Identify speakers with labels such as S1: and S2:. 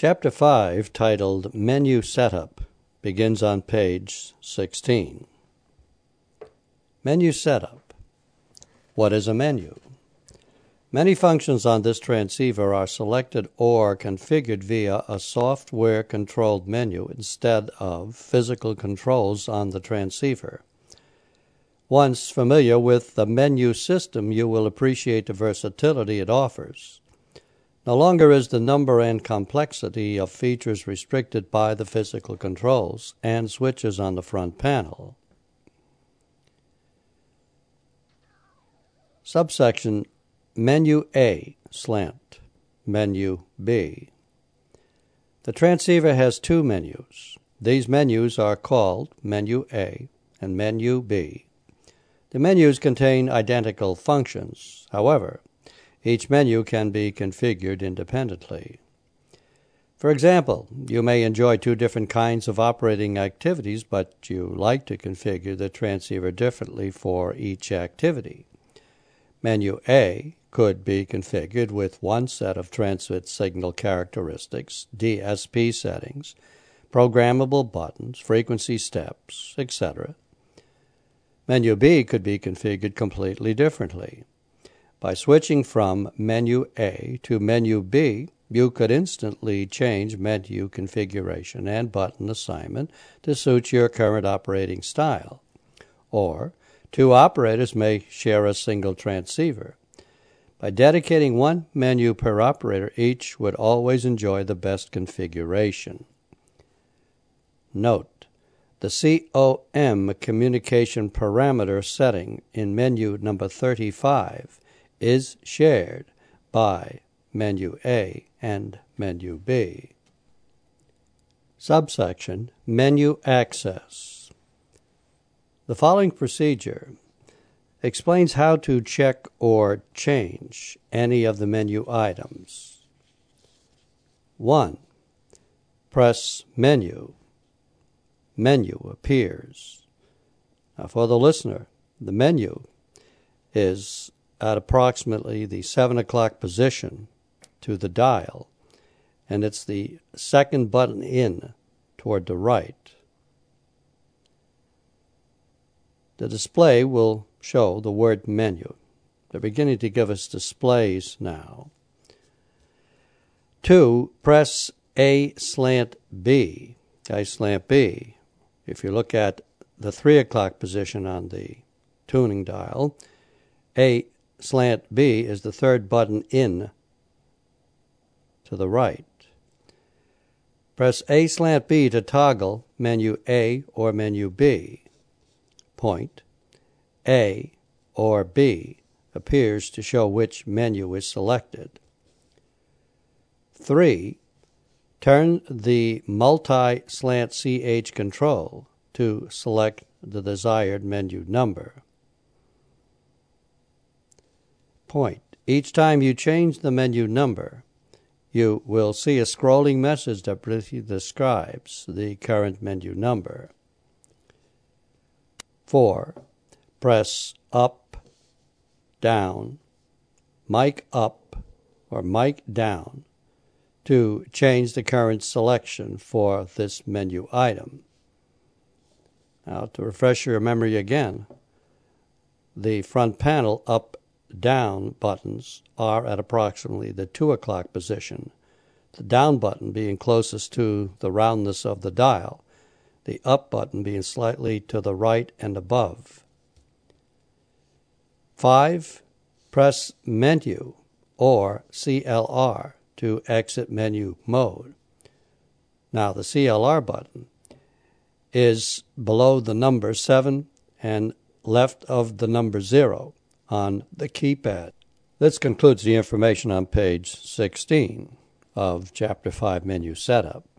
S1: Chapter 5, titled Menu Setup, begins on page 16. Menu Setup. What is a menu? Many functions on this transceiver are selected or configured via a software-controlled menu instead of physical controls on the transceiver. Once familiar with the menu system, you will appreciate the versatility it offers. No longer is the number and complexity of features restricted by the physical controls and switches on the front panel. Subsection Menu A, slant, Menu B. The transceiver has two menus. These menus are called Menu A and Menu B. The menus contain identical functions. However, each menu can be configured independently. For example, you may enjoy two different kinds of operating activities, but you like to configure the transceiver differently for each activity. Menu A could be configured with one set of transmit signal characteristics, DSP settings, programmable buttons, frequency steps, etc. Menu B could be configured completely differently. By switching from Menu A to Menu B, you could instantly change menu configuration and button assignment to suit your current operating style. Or, two operators may share a single transceiver. By dedicating one menu per operator, each would always enjoy the best configuration. Note: the COM communication parameter setting in menu number 35 is shared by Menu A and Menu B. Subsection Menu Access. The following procedure explains how to check or change any of the menu items. 1. Press Menu. Menu appears. Now, for the listener, the menu is at approximately the 7 o'clock position to the dial, and it's the second button in toward the right. The display will show the word menu. They're beginning to give us displays now. 2. Press A/B. A/B. If you look at the 3 o'clock position on the tuning dial, A/B is the third button in to the right. Press A/B to toggle Menu A or Menu B. Point. A or B appears to show which menu is selected. 3. Turn the multi/CH control to select the desired menu number. Point. Each time you change the menu number, you will see a scrolling message that briefly describes the current menu number. 4. Press up, down, mic up, or mic down to change the current selection for this menu item. Now, to refresh your memory again, the front panel up down buttons are at approximately the 2 o'clock position, the down button being closest to the roundness of the dial, the up button being slightly to the right and above. 5. Press Menu or CLR to exit menu mode. Now, the CLR button is below the number 7 and left of the number 0 on the keypad. This concludes the information on page 16 of Chapter 5 Menu Setup.